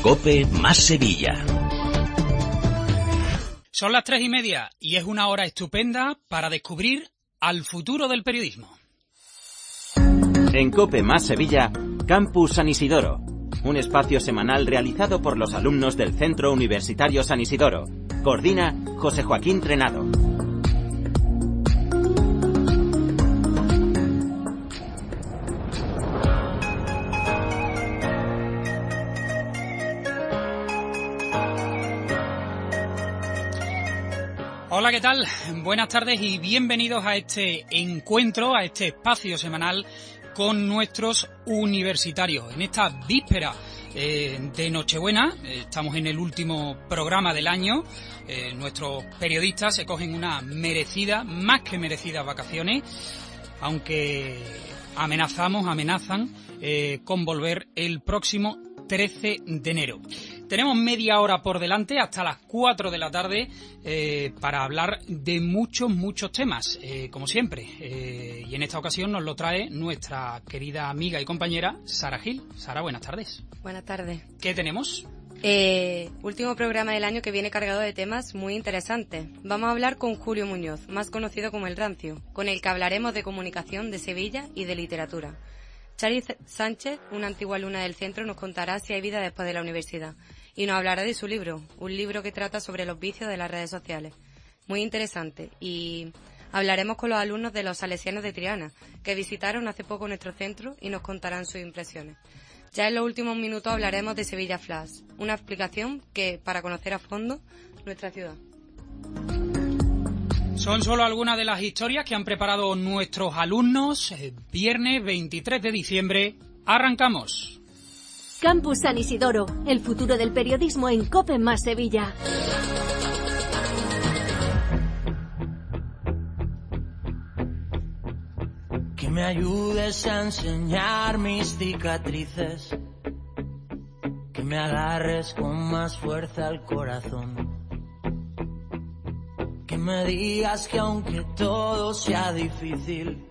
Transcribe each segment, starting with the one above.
COPE más Sevilla. Son las 3:30 y es una hora estupenda para descubrir al futuro del periodismo. En COPE más Sevilla, Campus San Isidoro, un espacio semanal realizado por los alumnos del Centro Universitario San Isidoro. Coordina José Joaquín Trenado. Hola, ¿qué tal? Buenas tardes y bienvenidos a este encuentro, a este espacio semanal con nuestros universitarios. En esta víspera de Nochebuena, estamos en el último programa del año, nuestros periodistas se cogen una merecida, más que merecidas vacaciones, aunque amenazan con volver el próximo 13 de enero. Tenemos media hora por delante, hasta las 4 de la tarde, para hablar de muchos temas, como siempre. Y en esta ocasión nos lo trae nuestra querida amiga y compañera, Sara Gil. Sara, buenas tardes. Buenas tardes. ¿Qué tenemos? Último programa del año que viene cargado de temas muy interesantes. Vamos a hablar con Julio Muñoz, más conocido como El Rancio, con el que hablaremos de comunicación, de Sevilla y de literatura. Chari Sánchez, una antigua alumna del centro, nos contará si hay vida después de la universidad y nos hablará de su libro, un libro que trata sobre los vicios de las redes sociales. Muy interesante. Y hablaremos con los alumnos de los Salesianos de Triana, que visitaron hace poco nuestro centro y nos contarán sus impresiones. Ya en los últimos minutos hablaremos de Sevilla Flash, una explicación para conocer a fondo nuestra ciudad. Son solo algunas de las historias que han preparado nuestros alumnos. Viernes 23 de diciembre, arrancamos. Campus San Isidoro, el futuro del periodismo en COPE más Sevilla. Que me ayudes a enseñar mis cicatrices, que me agarres con más fuerza al corazón. Que me digas que aunque todo sea difícil,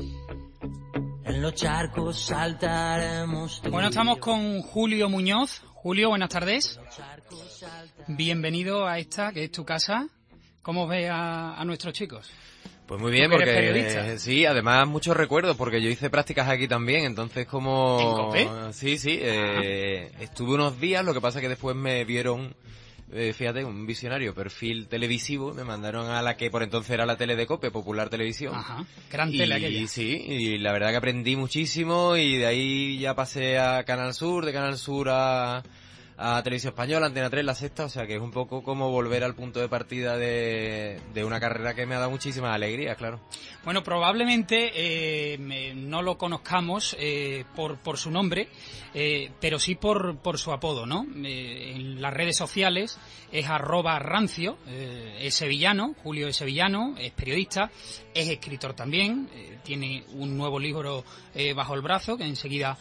en los charcos saltaremos. Bueno, estamos con Julio Muñoz. Julio, buenas tardes. Bienvenido a esta, que es tu casa. ¿Cómo ves a nuestros chicos? Pues muy bien, porque sí, además muchos recuerdos, porque yo hice prácticas aquí también, entonces como... ¿En COPE? Sí, estuve unos días, lo que pasa que después me vieron... fíjate, un visionario, perfil televisivo, me mandaron a la que por entonces era la tele de COPE, Popular Televisión. Ajá, gran tele aquella. Sí, y la verdad que aprendí muchísimo y de ahí ya pasé a Canal Sur, de Canal Sur a Televisión Española, Antena 3, La Sexta, o sea que es un poco como volver al punto de partida de una carrera que me ha dado muchísimas alegrías, claro. Bueno, probablemente no lo conozcamos por su nombre, pero sí por su apodo, ¿no? En las redes sociales es @rancio, es sevillano, Julio es sevillano, es periodista, es escritor también, tiene un nuevo libro bajo el brazo que enseguida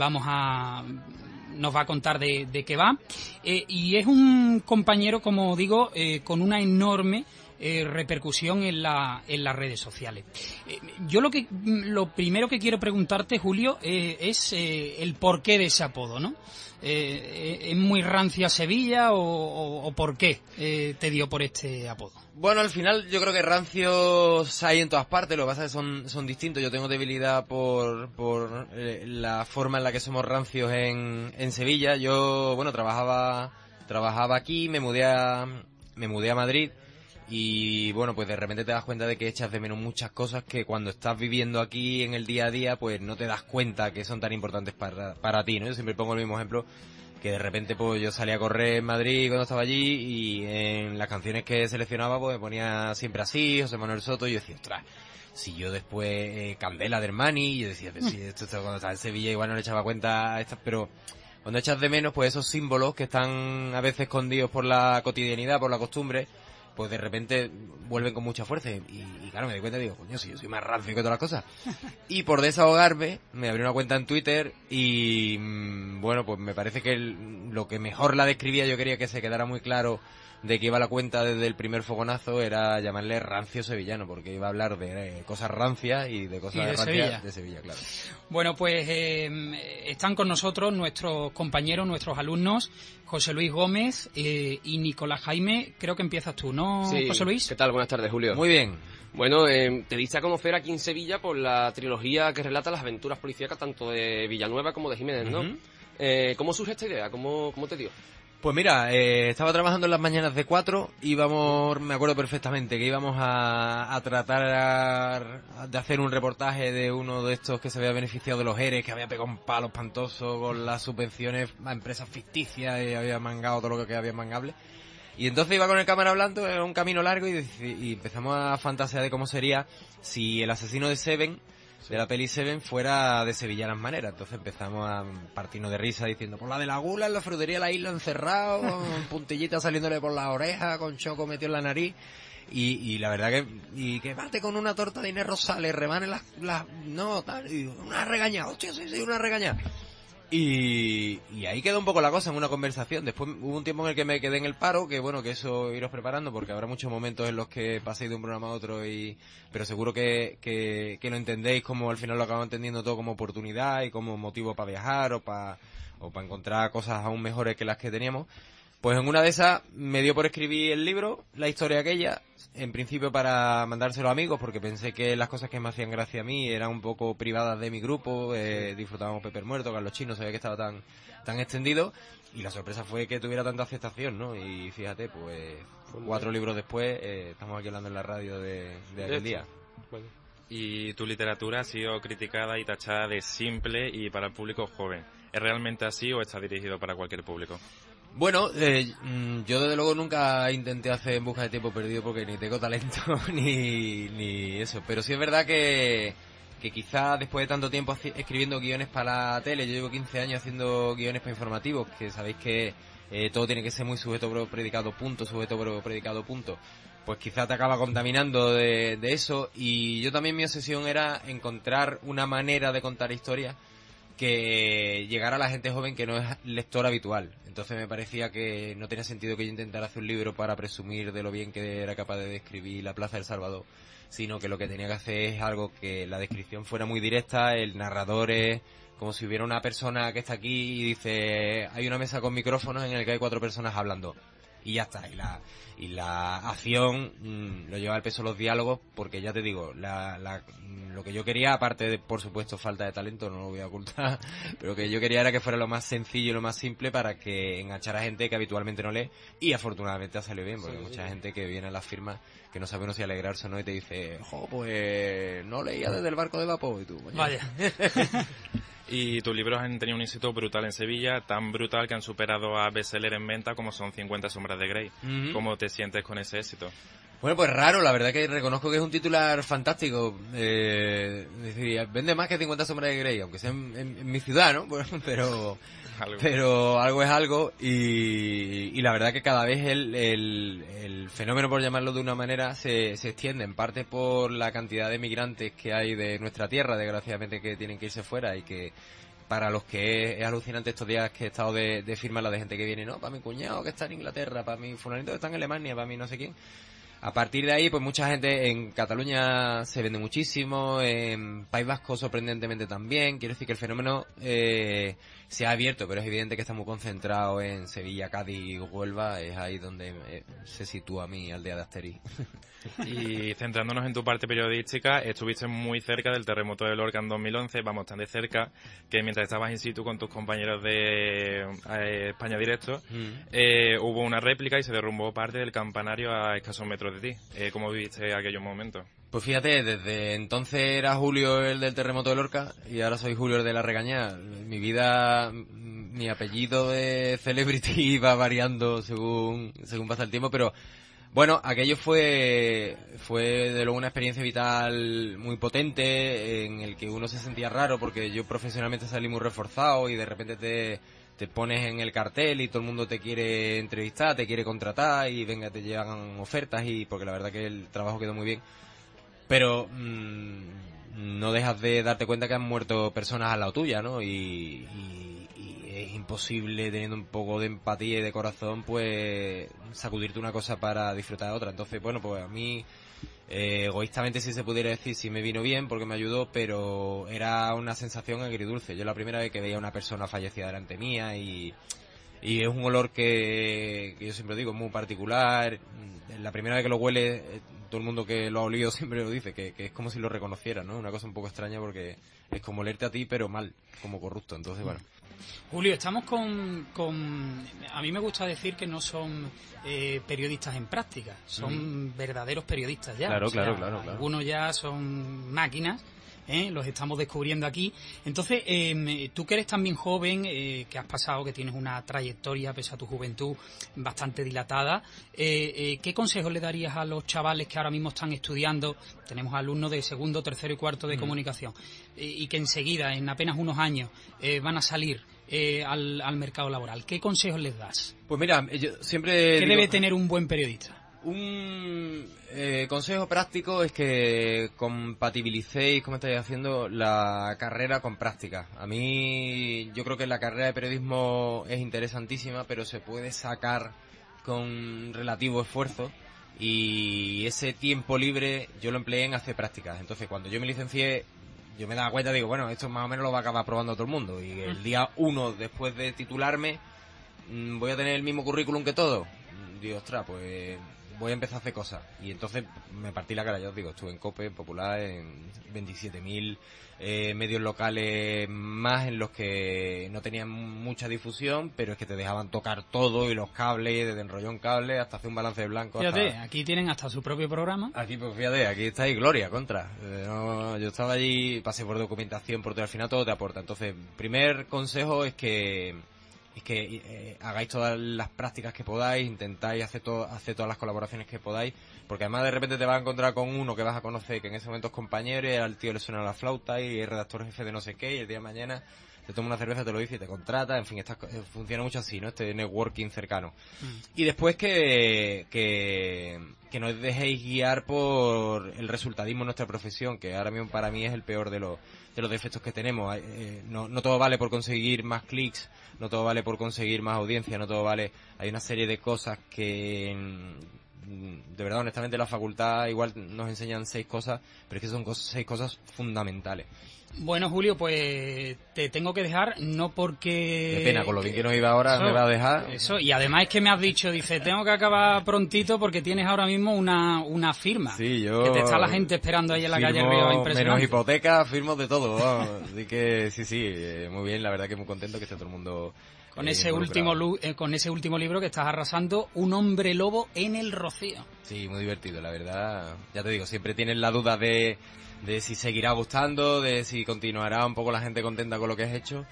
nos va a contar de qué va, y es un compañero, como digo, con una enorme repercusión en las redes sociales. Yo lo primero que quiero preguntarte, Julio, es el porqué de ese apodo, ¿no? ¿Es muy rancia Sevilla o por qué te dio por este apodo? Bueno, al final yo creo que rancios hay en todas partes, lo que pasa es que son distintos. Yo tengo debilidad por la forma en la que somos rancios en Sevilla. Yo, bueno, trabajaba aquí, me mudé a Madrid y, bueno, pues de repente te das cuenta de que echas de menos muchas cosas que cuando estás viviendo aquí en el día a día, pues no te das cuenta que son tan importantes para ti, ¿no? Yo siempre pongo el mismo ejemplo, que de repente pues yo salía a correr en Madrid cuando estaba allí y en las canciones que seleccionaba pues me ponía siempre así, José Manuel Soto, y yo decía, ostras, si yo después Candela de Hermani, y yo decía, si esto cuando estaba en Sevilla igual no le echaba cuenta a estas, pero cuando echas de menos pues esos símbolos que están a veces escondidos por la cotidianidad, por la costumbre, pues de repente vuelven con mucha fuerza y claro, me doy cuenta y digo, coño, si yo soy más rancio que todas las cosas. Y por desahogarme, me abrí una cuenta en Twitter y bueno, pues me parece que lo que mejor la describía, yo quería que se quedara muy claro de que iba la cuenta desde el primer fogonazo, era llamarle rancio sevillano, porque iba a hablar de cosas rancias y de cosas rancias de Sevilla, claro. Bueno, pues están con nosotros nuestros compañeros, nuestros alumnos, José Luis Gómez y Nicolás Jaime. Creo que empiezas tú, ¿no, sí. José Luis? ¿Qué tal? Buenas tardes, Julio. Muy bien. Bueno, te diste a conocer aquí en Sevilla por la trilogía que relata las aventuras policíacas tanto de Villanueva como de Jiménez, ¿no? ¿Cómo surge esta idea? ¿Cómo te dio? Pues mira, estaba trabajando en las mañanas de 4, me acuerdo perfectamente que íbamos a tratar de hacer un reportaje de uno de estos que se había beneficiado de los ERES, que había pegado un palo espantoso con las subvenciones a empresas ficticias y había mangado todo lo que había mangable. Y entonces iba con el cámara hablando, era un camino largo y empezamos a fantasear de cómo sería si el asesino de Seven, de la peli Seven, fuera de sevillanas maneras. Entonces empezamos a partirnos de risa diciendo, por la de la gula en la frutería de la isla encerrado, con puntillitas saliéndole por las orejas, con choco metido en la nariz. Y la verdad que bate con una torta de Inés Rosales, rebane no, tal, y una regañada, hostia, sí, una regañada. Y ahí quedó un poco la cosa en una conversación. Después hubo un tiempo en el que me quedé en el paro, que bueno, que eso iros preparando, porque habrá muchos momentos en los que paséis de un programa a otro, pero seguro que lo entendéis, como al final lo acabo entendiendo todo como oportunidad y como motivo para viajar o para encontrar cosas aún mejores que las que teníamos. Pues en una de esas me dio por escribir el libro, la historia aquella, en principio para mandárselo a amigos, porque pensé que las cosas que me hacían gracia a mí eran un poco privadas de mi grupo, disfrutábamos Peper Muerto, Carlos Chino, sabía que estaba tan extendido, y la sorpresa fue que tuviera tanta aceptación, ¿no? Y fíjate, pues 4 libros después, estamos aquí hablando en la radio de aquel día. Bueno. Y tu literatura ha sido criticada y tachada de simple y para el público joven. ¿Es realmente así o está dirigido para cualquier público? Bueno, yo desde luego nunca intenté hacer En busca de tiempo perdido porque ni tengo talento ni eso, pero sí es verdad que quizás después de tanto tiempo escribiendo guiones para la tele, yo llevo 15 años haciendo guiones para informativos, que sabéis que todo tiene que ser muy sujeto verbo predicado punto, sujeto verbo predicado punto, pues quizás te acaba contaminando de eso, y yo también mi obsesión era encontrar una manera de contar historias que llegara a la gente joven que no es lector habitual. Entonces me parecía que no tenía sentido que yo intentara hacer un libro para presumir de lo bien que era capaz de describir la Plaza del Salvador, sino que lo que tenía que hacer es algo que la descripción fuera muy directa, el narrador es como si hubiera una persona que está aquí y dice, hay una mesa con micrófonos en el que hay 4 personas hablando. Y ya está, y la acción lo lleva al peso los diálogos, porque ya te digo, lo que yo quería, aparte de, por supuesto, falta de talento, no lo voy a ocultar, pero que yo quería era que fuera lo más sencillo y lo más simple para que enganchara a gente que habitualmente no lee, y afortunadamente ha salido bien, porque hay mucha gente que viene a las firmas que no sabe uno si alegrarse o no y te dice, pues no leía desde el barco de vapor, y tú, vaya. Y tus libros han tenido un éxito brutal en Sevilla, tan brutal que han superado a bestseller en venta como son 50 sombras de Grey. ¿Cómo te sientes con ese éxito? Bueno, pues raro, la verdad que reconozco que es un titular fantástico. Decir, vende más que 50 sombras de Grey, aunque sea en mi ciudad, ¿no? Pero algo es algo, y la verdad que cada vez el fenómeno, por llamarlo de una manera, se extiende, en parte por la cantidad de migrantes que hay de nuestra tierra, desgraciadamente, que tienen que irse fuera, y que para los que es alucinante estos días que he estado de firmas la de gente que viene, no, para mi cuñado que está en Inglaterra, para mi fulanito que está en Alemania, para mi no sé quién. A partir de ahí, pues mucha gente en Cataluña se vende muchísimo, en País Vasco sorprendentemente también. Quiero decir que el fenómeno se ha abierto, pero es evidente que está muy concentrado en Sevilla, Cádiz y Huelva. Es ahí donde se sitúa mi aldea de Asterix. Y centrándonos en tu parte periodística, estuviste muy cerca del terremoto de Lorca en 2011, vamos, tan de cerca que mientras estabas in situ con tus compañeros de España Directo, hubo una réplica y se derrumbó parte del campanario a escasos metros de ti. ¿Cómo viviste aquellos momentos? Pues fíjate, desde entonces era Julio el del terremoto de Lorca y ahora soy Julio el de la regañada. Mi vida, mi apellido de celebrity va variando según pasa el tiempo, pero bueno, aquello fue de luego una experiencia vital muy potente en el que uno se sentía raro porque yo profesionalmente salí muy reforzado y de repente te pones en el cartel y todo el mundo te quiere entrevistar, te quiere contratar y venga, te llegan ofertas, y porque la verdad que el trabajo quedó muy bien. Pero no dejas de darte cuenta que han muerto personas al lado tuya, ¿no? Y es imposible, teniendo un poco de empatía y de corazón, pues sacudirte una cosa para disfrutar de otra. Entonces, bueno, pues a mí, egoístamente, si se pudiera decir, sí me vino bien porque me ayudó, pero era una sensación agridulce. Yo la primera vez que veía a una persona fallecida delante mía, y es un olor que yo siempre digo, es muy particular. La primera vez que lo huele, todo el mundo que lo ha olido siempre lo dice, que es como si lo reconociera, ¿no? Una cosa un poco extraña porque es como olerte a ti, pero mal, como corrupto. Entonces, bueno. Julio, estamos con... A mí me gusta decir que no son periodistas en práctica, son verdaderos periodistas ya. Claro, o sea, claro. Algunos ya son máquinas, los estamos descubriendo aquí. Entonces, tú que eres también joven, que has pasado, que tienes una trayectoria, pese a tu juventud, bastante dilatada, ¿qué consejos le darías a los chavales que ahora mismo están estudiando? Tenemos alumnos de segundo, tercero y cuarto de comunicación, y que enseguida, en apenas unos años, van a salir al mercado laboral. ¿Qué consejos les das? Pues mira, yo siempre ¿Qué debe tener un buen periodista? Un consejo práctico es que compatibilicéis, como estáis haciendo, la carrera con práctica. A mí, yo creo que la carrera de periodismo es interesantísima, pero se puede sacar con relativo esfuerzo, y ese tiempo libre yo lo empleé en hacer prácticas. Entonces, cuando yo me licencié, yo me daba cuenta, digo, bueno, esto más o menos lo va a acabar probando todo el mundo, y el día 1 después de titularme voy a tener el mismo currículum que todo. Digo, ostras, pues voy a empezar a hacer cosas. Y entonces me partí la cara, ya os digo, estuve en COPE, en Popular, en 27.000 medios locales más, en los que no tenían mucha difusión, pero es que te dejaban tocar todo, y los cables, desde enrollar un cable hasta hacer un balance de blanco. Fíjate, aquí tienen hasta su propio programa. Aquí, pues fíjate, aquí está ahí Gloria, contra. Yo estaba allí, pasé por documentación, por todo, al final todo te aporta. Entonces, primer consejo es que hagáis todas las prácticas que podáis, intentáis hacer todas las colaboraciones que podáis, porque además de repente te vas a encontrar con uno que vas a conocer, que en ese momento es compañero, y al tío le suena la flauta, y es redactor jefe de no sé qué, y el día de mañana te toma una cerveza, te lo dice y te contrata. En fin, funciona mucho así, ¿no? Este networking cercano. Y después que no os dejéis guiar por el resultadismo en nuestra profesión, que ahora mismo para mí es el peor de los defectos que tenemos. No todo vale por conseguir más clics, no todo vale por conseguir más audiencia, no todo vale. Hay una serie de cosas que, de verdad, honestamente, la facultad igual nos enseñan 6 cosas, pero es que son 6 cosas fundamentales. Bueno, Julio, pues te tengo que dejar, no porque... Qué pena, con lo bien que nos iba ahora, me va a dejar. Eso, y además es que me has dicho, dice, tengo que acabar prontito porque tienes ahora mismo una firma. Sí, yo... Que te está la gente esperando ahí en la calle Río, impresionante. Menos hipoteca, firmo de todo, vamos. Así que sí, muy bien, la verdad que muy contento que esté todo el mundo... Con ese último libro que estás arrasando, Un hombre lobo en el Rocío. Sí, muy divertido, la verdad. Ya te digo, siempre tienes la duda de si seguirá gustando, de si continuará un poco la gente contenta con lo que has hecho,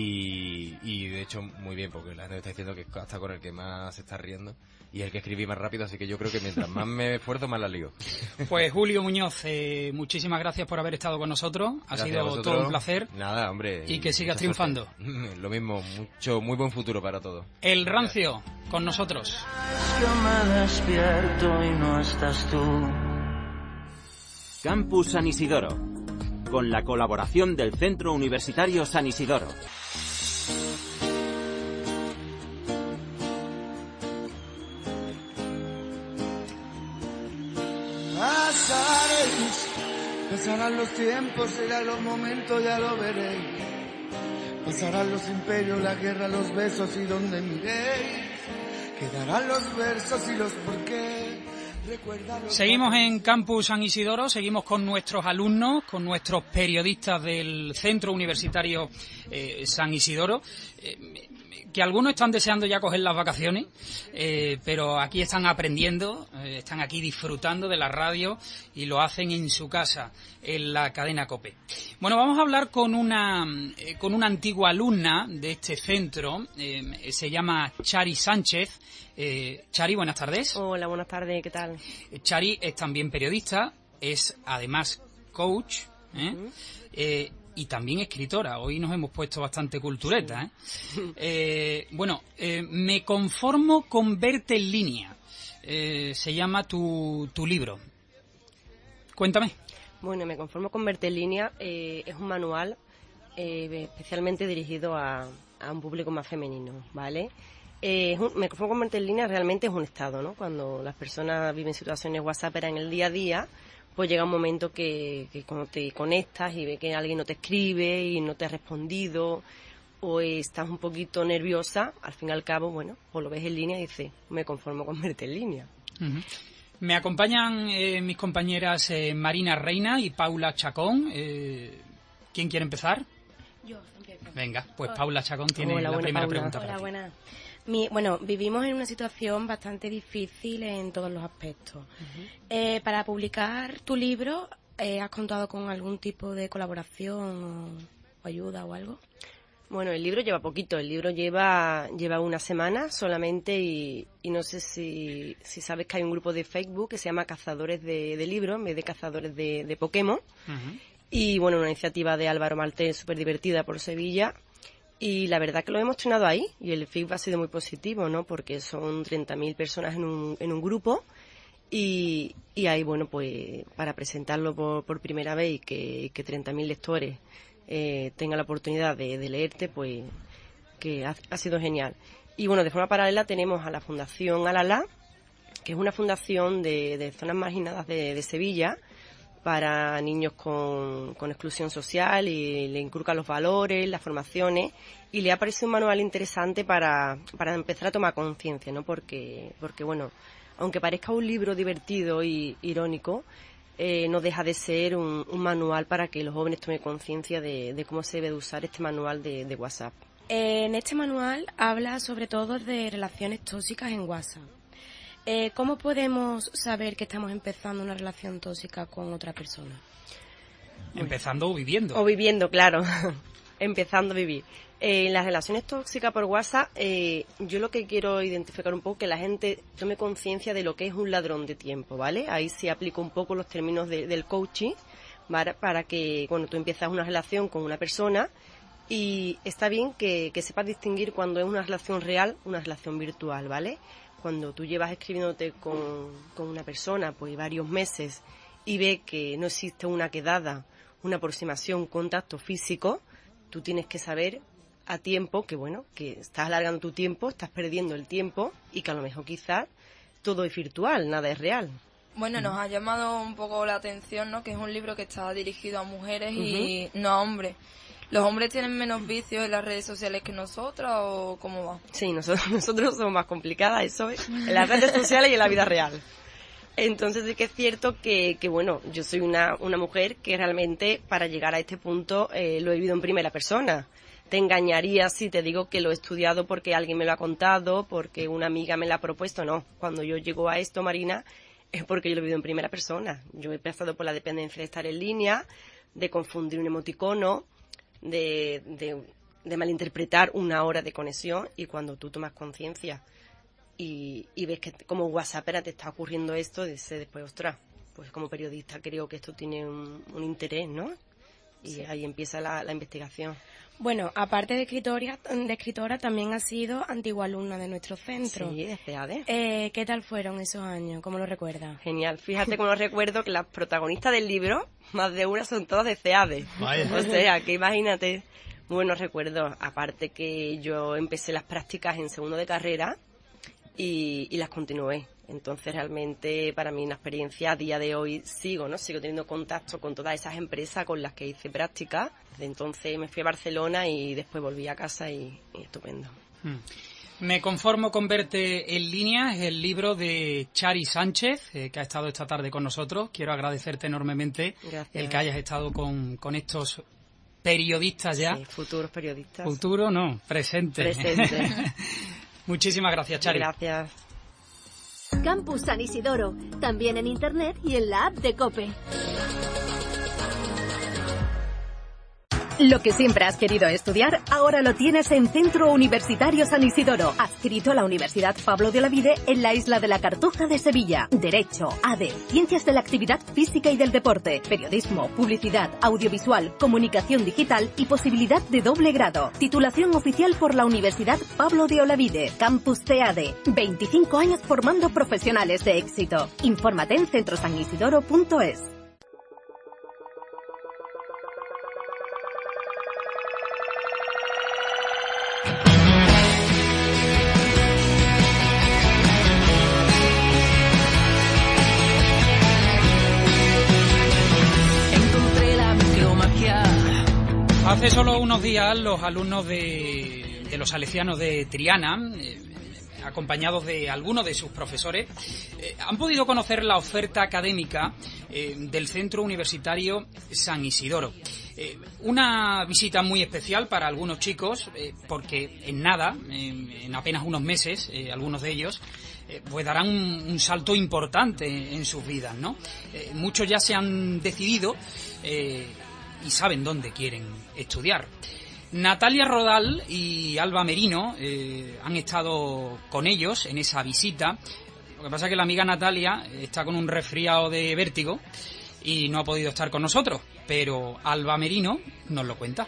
y de hecho muy bien, porque la gente está diciendo que hasta con el que más se está riendo y el que escribí más rápido, así que yo creo que mientras más me esfuerzo, más la lío. Pues Julio Muñoz, muchísimas gracias por haber estado con nosotros, ha sido todo un placer. Nada, hombre. Y que sigas triunfando. Lo mismo, muy buen futuro para todos. El Rancio, con nosotros. Yo me despierto y no estás tú. Campus San Isidoro, con la colaboración del Centro Universitario San Isidoro. Pasarán los tiempos, serán los momentos, ya lo veréis. Pasarán los imperios, la guerra, los besos y donde miréis. Quedarán los versos y los porqués. Seguimos en Campus San Isidoro, seguimos con nuestros alumnos, con nuestros periodistas del Centro Universitario San Isidoro, que algunos están deseando ya coger las vacaciones, pero aquí están aprendiendo, están aquí disfrutando de la radio y lo hacen en su casa, en la cadena COPE. Bueno, vamos a hablar con una antigua alumna de este centro, se llama Chari Sánchez. Chari, buenas tardes. Hola, buenas tardes, ¿qué tal? Chari es también periodista, es además coach, y también escritora. Hoy nos hemos puesto bastante cultureta, ¿eh? Me conformo con verte en línea. Se llama tu libro. Cuéntame. Bueno, Me conformo con verte en línea es un manual especialmente dirigido a un público más femenino, ¿vale? Me conformo con verte en línea realmente es un estado, ¿no? Cuando las personas viven situaciones whatsapperas en el día a día, pues llega un momento que cuando te conectas y ves que alguien no te escribe y no te ha respondido, o estás un poquito nerviosa, al fin y al cabo, bueno, pues lo ves en línea y dices, me conformo con verte en línea. Uh-huh. Me acompañan mis compañeras Marina Reina y Paula Chacón. ¿Quién quiere empezar? Yo, empiezo. Venga, pues Paula Chacón tiene la primera pregunta para ti. Buenas. Vivimos en una situación bastante difícil en todos los aspectos. Uh-huh. Para publicar tu libro, ¿has contado con algún tipo de colaboración o ayuda o algo? Bueno, el libro lleva poquito, el libro lleva una semana solamente y no sé si sabes que hay un grupo de Facebook que se llama Cazadores de Libros, en vez de Cazadores de Pokémon. Uh-huh. Y bueno, una iniciativa de Álvaro Maltés súper divertida por Sevilla. Y la verdad que lo hemos estrenado ahí y el feedback ha sido muy positivo, ¿no? Porque son 30.000 personas en un grupo y ahí, bueno, pues para presentarlo por primera vez y que 30.000 lectores tengan la oportunidad de leerte, pues que ha sido genial. Y bueno, de forma paralela tenemos a la Fundación Alala, que es una fundación de zonas marginadas de Sevilla, para niños con exclusión social y le inculcan los valores, las formaciones y le ha parecido un manual interesante para empezar a tomar conciencia, ¿no? Porque bueno, aunque parezca un libro divertido y irónico, no deja de ser un manual para que los jóvenes tomen conciencia de cómo se debe de usar este manual de WhatsApp. En este manual habla sobre todo de relaciones tóxicas en WhatsApp. ¿Cómo podemos saber que estamos empezando una relación tóxica con otra persona? Empezando o viviendo. O viviendo, claro. Empezando a vivir. En las relaciones tóxicas por WhatsApp, yo lo que quiero identificar un poco que la gente tome conciencia de lo que es un ladrón de tiempo, ¿vale? Ahí sí aplico un poco los términos del coaching, ¿vale? Para que cuando tú empiezas una relación con una persona, y está bien que sepas distinguir cuando es una relación real, una relación virtual, ¿vale? Cuando tú llevas escribiéndote con una persona pues varios meses y ves que no existe una quedada, una aproximación, un contacto físico, tú tienes que saber a tiempo que bueno, que estás alargando tu tiempo, estás perdiendo el tiempo y que a lo mejor quizás todo es virtual, nada es real. Bueno, nos ha llamado un poco la atención, ¿no? Que es un libro que está dirigido a mujeres y no a hombres. ¿Los hombres tienen menos vicios en las redes sociales que nosotras o cómo va? Sí, nosotros somos más complicadas, eso es, en las redes sociales y en la vida real. Entonces sí que es cierto que bueno, yo soy una mujer que realmente para llegar a este punto lo he vivido en primera persona. Te engañaría si te digo que lo he estudiado porque alguien me lo ha contado, porque una amiga me lo ha propuesto, no. Cuando yo llego a esto, Marina, es porque yo lo he vivido en primera persona. Yo he pasado por la dependencia de estar en línea, de confundir un emoticono, de malinterpretar una hora de conexión, y cuando tú tomas conciencia y ves que como WhatsAppera te está ocurriendo esto, dices después, ostras, pues como periodista creo que esto tiene un interés, ¿no? Y sí, ahí empieza la investigación. Bueno, aparte de escritora, también has sido antigua alumna de nuestro centro. Sí, de CEADE. ¿Qué tal fueron esos años? ¿Cómo lo recuerdas? Genial. Fíjate cómo recuerdo que las protagonistas del libro, más de una, son todas de CEADE. Vaya. O sea, que imagínate, buenos recuerdos. Aparte que yo empecé las prácticas en segundo de carrera y las continué. Entonces realmente para mí una experiencia, a día de hoy sigo teniendo contacto con todas esas empresas con las que hice práctica. Desde entonces me fui a Barcelona y después volví a casa y estupendo. Me conformo con verte en línea, es el libro de Chari Sánchez, que ha estado esta tarde con nosotros. Quiero agradecerte enormemente el que hayas estado con estos periodistas ya. Sí, futuros periodistas. Futuro no, presente. Presente. Muchísimas gracias, Chari. Gracias. Campus San Isidoro, también en internet y en la app de COPE. Lo que siempre has querido estudiar, ahora lo tienes en Centro Universitario San Isidoro, adscrito a la Universidad Pablo de Olavide en la isla de la Cartuja de Sevilla. Derecho, ADE, Ciencias de la Actividad Física y del Deporte, Periodismo, Publicidad, Audiovisual, Comunicación Digital y posibilidad de doble grado. Titulación oficial por la Universidad Pablo de Olavide, Campus CADE. 25 años formando profesionales de éxito. Infórmate en centrosanisidoro.es. Hace solo unos días los alumnos de los salesianos de Triana, acompañados de algunos de sus profesores, han podido conocer la oferta académica del Centro Universitario San Isidoro. Una visita muy especial para algunos chicos, porque en nada, en apenas unos meses, algunos de ellos, pues darán un salto importante en sus vidas, ¿no? Muchos ya se han decidido y saben dónde quieren estudiar. Natalia Rodal y Alba Merino han estado con ellos en esa visita. Lo que pasa es que la amiga Natalia está con un resfriado de vértigo y no ha podido estar con nosotros, pero Alba Merino nos lo cuenta.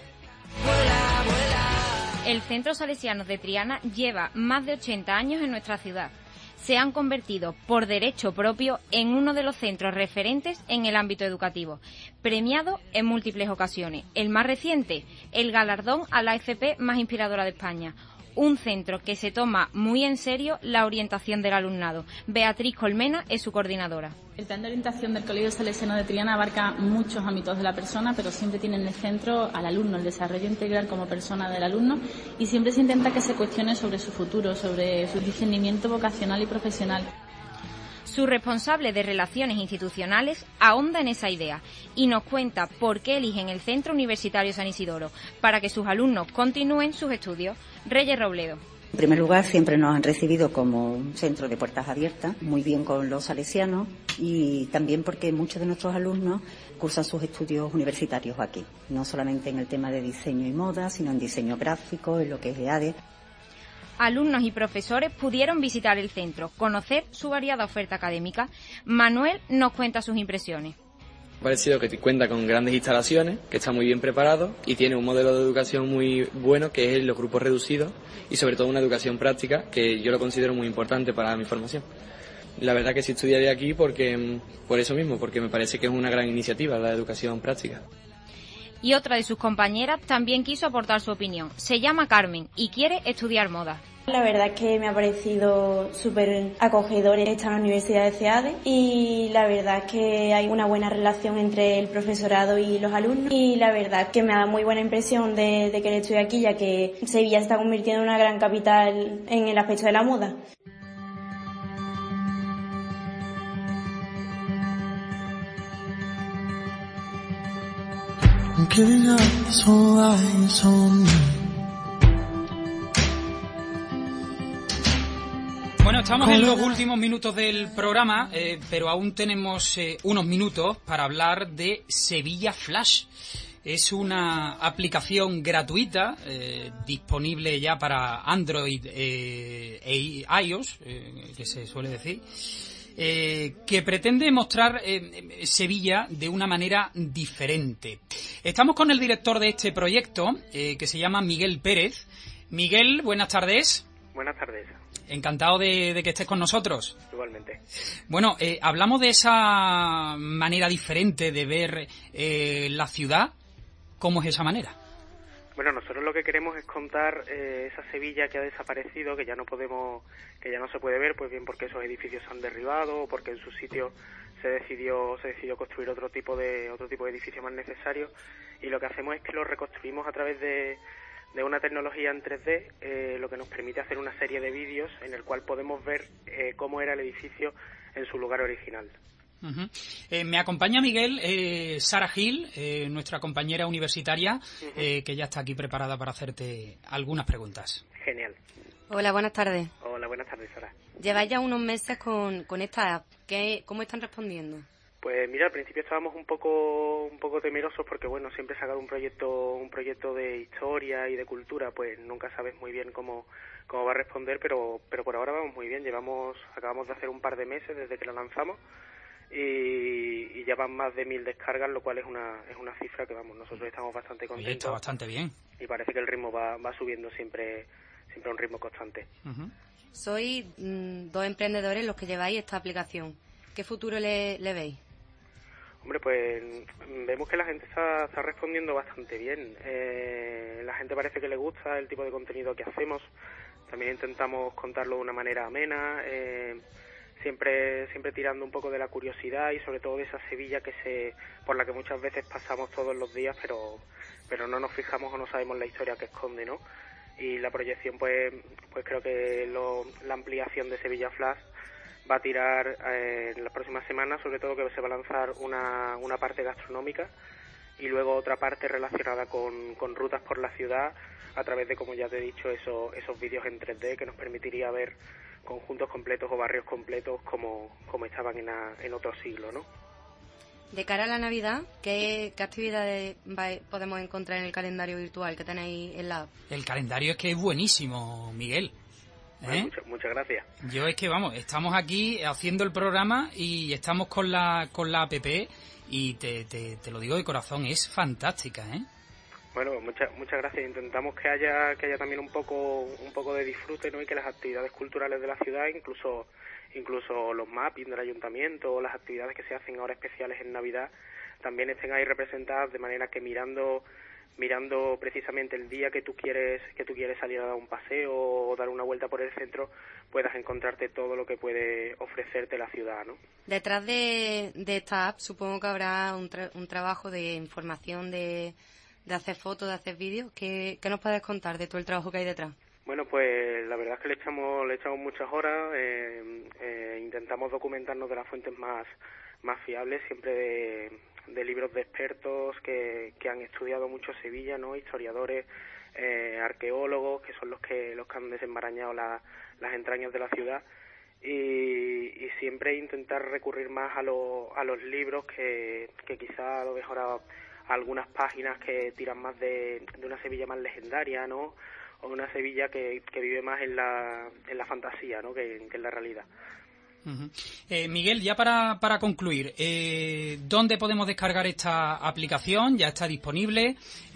El Centro Salesiano de Triana lleva más de 80 años en nuestra ciudad. Se han convertido por derecho propio en uno de los centros referentes en el ámbito educativo, premiado en múltiples ocasiones. El más reciente, el galardón a la FP más inspiradora de España. Un centro que se toma muy en serio la orientación del alumnado. Beatriz Colmena es su coordinadora. El plan de orientación del Colegio Salesiano de Triana abarca muchos ámbitos de la persona, pero siempre tiene en el centro al alumno, el desarrollo integral como persona del alumno, y siempre se intenta que se cuestione sobre su futuro, sobre su discernimiento vocacional y profesional. Su responsable de Relaciones Institucionales ahonda en esa idea y nos cuenta por qué eligen el Centro Universitario San Isidoro, para que sus alumnos continúen sus estudios. Reyes Robledo. En primer lugar, siempre nos han recibido como un centro de puertas abiertas, muy bien con los salesianos, y también porque muchos de nuestros alumnos cursan sus estudios universitarios aquí, no solamente en el tema de diseño y moda, sino en diseño gráfico, en lo que es EADE. Alumnos y profesores pudieron visitar el centro, conocer su variada oferta académica. Manuel nos cuenta sus impresiones. Me ha parecido que cuenta con grandes instalaciones, que está muy bien preparado y tiene un modelo de educación muy bueno, que es los grupos reducidos y sobre todo una educación práctica que yo lo considero muy importante para mi formación. La verdad que sí estudiaría aquí por eso mismo, porque me parece que es una gran iniciativa la educación práctica. Y otra de sus compañeras también quiso aportar su opinión. Se llama Carmen y quiere estudiar moda. La verdad es que me ha parecido súper acogedor estar en la Universidad de CEADE y la verdad es que hay una buena relación entre el profesorado y los alumnos y la verdad es que me da muy buena impresión de querer estudiar aquí, ya que Sevilla se está convirtiendo en una gran capital en el aspecto de la moda. Bueno, estamos en los últimos minutos del programa, pero aún tenemos unos minutos para hablar de Sevilla Flash. Es una aplicación gratuita, disponible ya para Android e iOS, que se suele decir, que pretende mostrar Sevilla de una manera diferente. Estamos con el director de este proyecto, que se llama Miguel Pérez. Miguel, buenas tardes. Buenas tardes. Encantado de que estés con nosotros. Igualmente. Bueno, hablamos de esa manera diferente de ver la ciudad. ¿Cómo es esa manera? Bueno, nosotros lo que queremos es contar esa Sevilla que ha desaparecido, que ya no se puede ver, pues bien porque esos edificios se han derribado o porque en su sitio se decidió construir otro tipo de edificio más necesario, y lo que hacemos es que lo reconstruimos a través de una tecnología en 3D, lo que nos permite hacer una serie de vídeos en el cual podemos ver cómo era el edificio en su lugar original. Uh-huh. Me acompaña Miguel, Sara Gil, nuestra compañera universitaria, que ya está aquí preparada para hacerte algunas preguntas. Genial. Hola, buenas tardes. Hola, buenas tardes, Sara. Lleváis ya unos meses con esta app. ¿Cómo están respondiendo? Pues mira, al principio estábamos un poco temerosos porque bueno, siempre sacar un proyecto de historia y de cultura, pues nunca sabes muy bien cómo va a responder, pero por ahora vamos muy bien. Acabamos de hacer un par de meses desde que la lanzamos y ya van más de 1000 descargas, lo cual es una cifra que vamos, nosotros estamos bastante contentos. Oye, está bastante bien. Y parece que el ritmo va subiendo siempre a un ritmo constante. Sois 2 emprendedores los que lleváis esta aplicación. ¿Qué futuro le veis? Hombre, pues vemos que la gente está respondiendo bastante bien. La gente parece que le gusta el tipo de contenido que hacemos. También intentamos contarlo de una manera amena, siempre tirando un poco de la curiosidad y sobre todo de esa Sevilla por la que muchas veces pasamos todos los días, pero no nos fijamos o no sabemos la historia que esconde, ¿no? Y la proyección, pues creo que la ampliación de Sevilla Flash va a tirar en las próximas semanas, sobre todo que se va a lanzar una parte gastronómica y luego otra parte relacionada con rutas por la ciudad a través de, como ya te he dicho, esos vídeos en 3D que nos permitiría ver conjuntos completos o barrios completos como estaban en otro siglo, ¿no? De cara a la Navidad, ¿qué actividades podemos encontrar en el calendario virtual que tenéis en la app? El calendario es que es buenísimo, Miguel. Bueno, muchas gracias. Yo es que, vamos, estamos aquí haciendo el programa y estamos con la app y te lo digo de corazón, es fantástica, ¿eh? Bueno, muchas gracias. Intentamos que haya también un poco de disfrute, ¿no? Y que las actividades culturales de la ciudad, incluso los mapping del ayuntamiento o las actividades que se hacen ahora especiales en Navidad, también estén ahí representadas de manera que mirando precisamente el día que tú quieres salir a dar un paseo o dar una vuelta por el centro, puedas encontrarte todo lo que puede ofrecerte la ciudad, ¿no? Detrás de esta app supongo que habrá un trabajo de información, de hacer fotos, de hacer vídeos. ¿Qué nos puedes contar de todo el trabajo que hay detrás? Bueno, pues la verdad es que le echamos muchas horas, intentamos documentarnos de las fuentes más fiables, siempre de libros de expertos que han estudiado mucho Sevilla, ¿no? Historiadores, arqueólogos, que son los que han desenmarañado las entrañas de la ciudad, y siempre intentar recurrir más a los libros que quizá a lo mejor a algunas páginas que tiran más de una Sevilla más legendaria, ¿no? O una Sevilla que vive más en la fantasía, ¿no? que en la realidad. Miguel, ya para concluir, ¿dónde podemos descargar esta aplicación? Ya está disponible.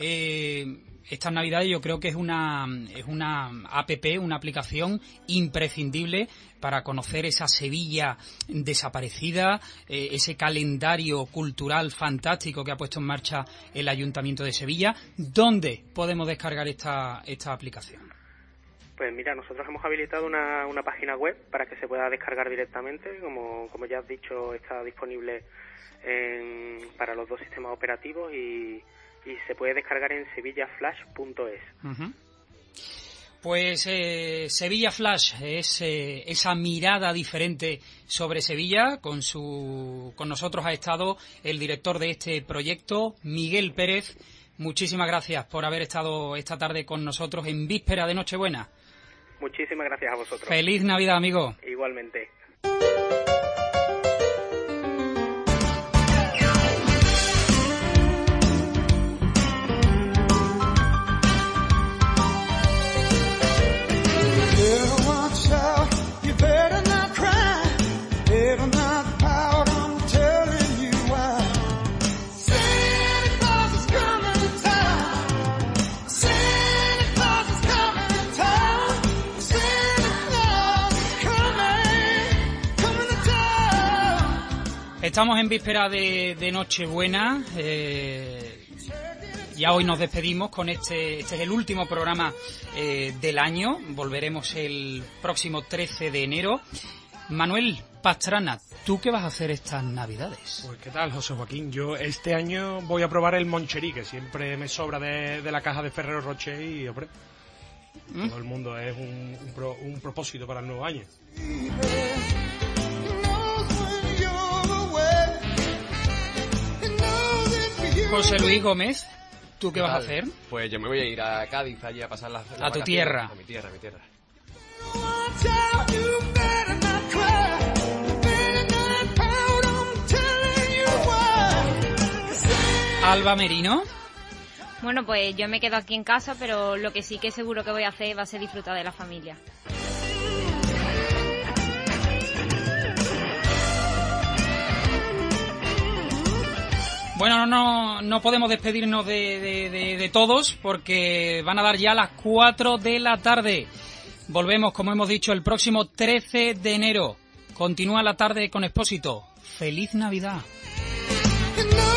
Estas Navidades yo creo que es una app, una aplicación imprescindible para conocer esa Sevilla desaparecida, ese calendario cultural fantástico que ha puesto en marcha el Ayuntamiento de Sevilla. ¿Dónde podemos descargar esta aplicación? Pues mira, nosotros hemos habilitado una página web para que se pueda descargar directamente. Como ya has dicho, está disponible para los 2 sistemas operativos y se puede descargar en sevillaflash.es. Pues Sevilla Flash es esa mirada diferente sobre Sevilla. Con nosotros ha estado el director de este proyecto, Miguel Pérez. Muchísimas gracias por haber estado esta tarde con nosotros en víspera de Nochebuena. Muchísimas gracias a vosotros. Feliz Navidad, amigo. Igualmente. Estamos en víspera de Nochebuena. Ya hoy nos despedimos con este es el último programa del año. Volveremos el próximo 13 de enero. Manuel Pastrana, ¿tú qué vas a hacer estas Navidades? Pues qué tal, José Joaquín. Yo este año voy a probar el Moncherí, que siempre me sobra de la caja de Ferrero Rocher y, hombre, todo el mundo es un propósito para el nuevo año. José Luis Gómez, ¿tú qué vas a hacer? Pues yo me voy a ir a Cádiz, allí a pasar las a tu tierra. A mi tierra. Alba Merino. Bueno, pues yo me quedo aquí en casa, pero lo que sí que seguro que voy a hacer va a ser disfrutar de la familia. Bueno, no podemos despedirnos de todos porque van a dar ya las 4 de la tarde. Volvemos, como hemos dicho, el próximo 13 de enero. Continúa la tarde con Expósito. ¡Feliz Navidad! No.